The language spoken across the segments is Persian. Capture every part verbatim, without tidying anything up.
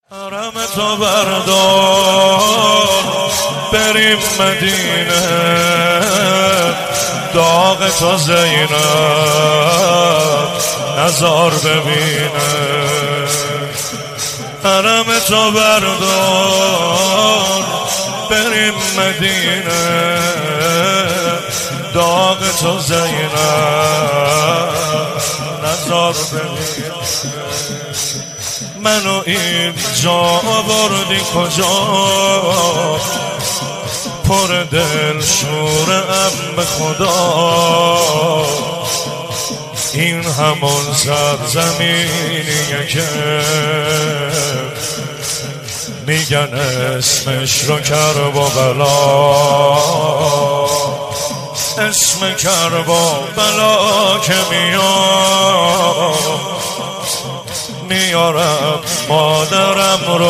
حرم تو بردار بریم مدینه، داغ تو زینب نزار ببینه. حرم تو بردار بریم مدینه، داغ تو زینب نزار ببینه. منو اینجا بردی کجا، پر دل شورم به خدا. این همون سرزمینیه که میگن اسمش رو کربلا، اسم کربلا که میاد میارم مادرم رو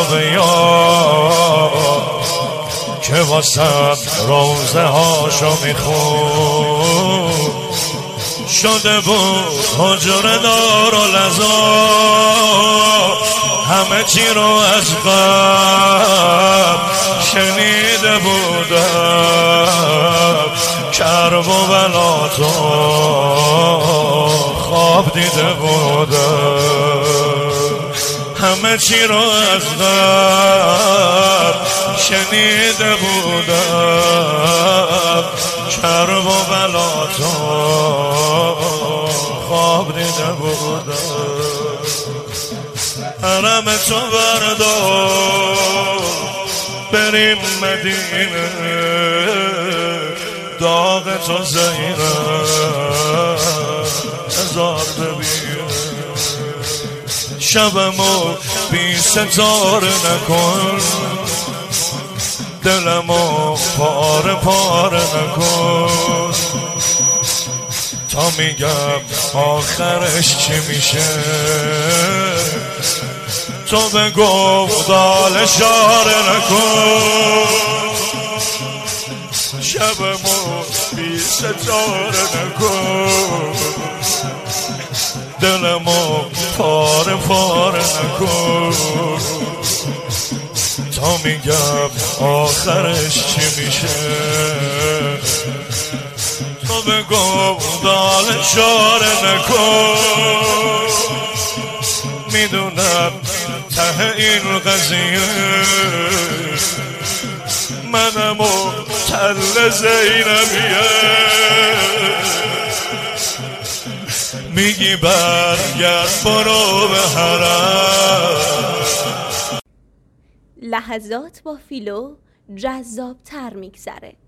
بیار، که واسه روزه هاشو میخون. شده بود حجره دار و لذا، همه چی رو از قبل شنیده بودم، کرب و بلا تو خواب دیده بودم. همه چی رو از قبل شنیده بودم، کرب و بلا تو خواب دیده بودم. حرم تو بردار بریم مدینه، داغ تو زینب نزار ببینه. شبمو بی ستاره نکن، دلمو پاره پاره نکن، تا میگم آخرش چی میشه. تو بگو دال اشاره نکن، شبمو بی ستاره نکن، دلمو پاره پاره نکن، تا میگم آخرش چی میشه. تو بگو دال اشاره نکن، میدونم ته این قضیه منم و تل زینبیه. میگی برگرد برو به حرم. لحظات با فیلو جذاب تر میگذره.